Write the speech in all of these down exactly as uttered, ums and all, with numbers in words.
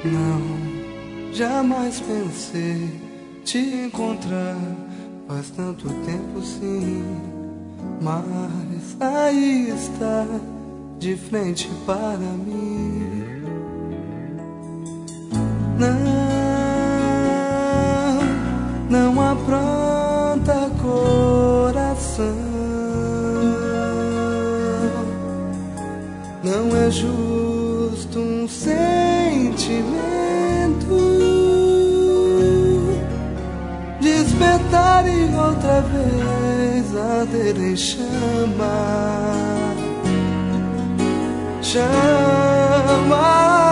Não, jamais pensei te encontrar. Faz tanto tempo sim, mas aí está, de frente para mim. Não, não apronta coração. Não é justo um sentimento despertar e outra vez arder em chama. Chama.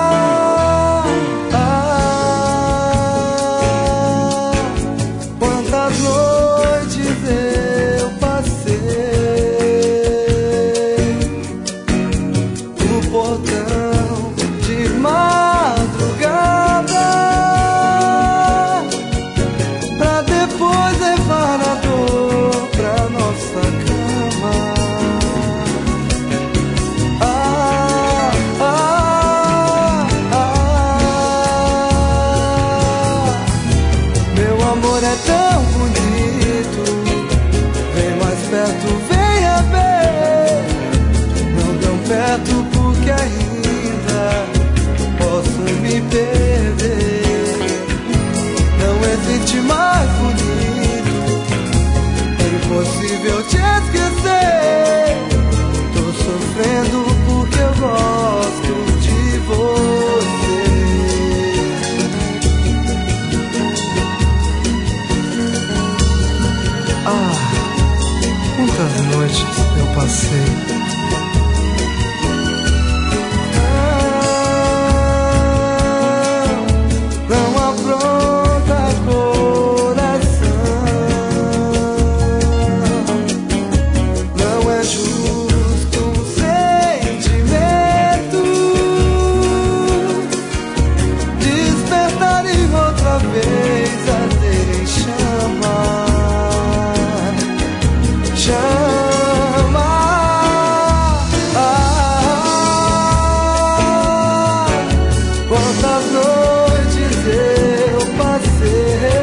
Ah, quantas noites eu passei no portão de madrugada pra depois levar a dor pra nossa cama. Ah, ah, ah, meu amor é tão bonito, vem mais perto, venha ver. Não tão perto porque ainda posso me perder. Não existe mais bonito, é impossível te esquecer. Tô sofrendo porque eu gosto de você. Ah, quantas noites eu passei. Não apronta coração. Não é justo um sentimento despertar e outra vez arder em chama. Chama. Ah, quantas noites eu passei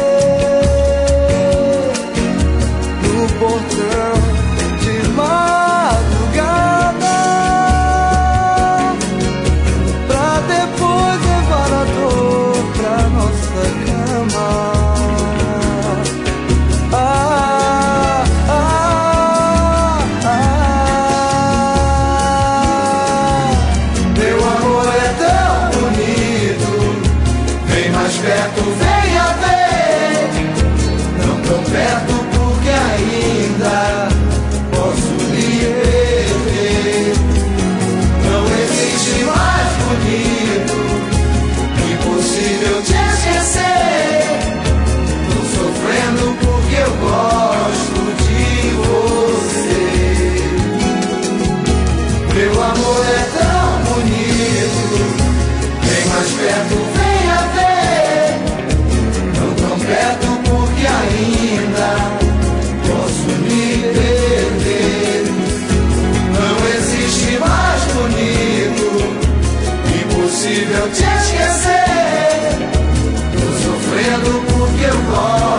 no portão de madrugada pra depois levar a dor pra nossa cama. Ah, ah, ah, meu amor é tão bonito, vem mais perto, venha ver. Não tão perto porque ainda posso lhe rever. Não existe mais bonito, impossível te esquecer. Tô sofrendo porque eu gosto de você. Meu amor é tão bonito, vem mais perto, venha ver. Não tão perto porque ainda posso me perder. Não existe mais bonito, impossível te esquecer. Tô sofrendo porque eu gosto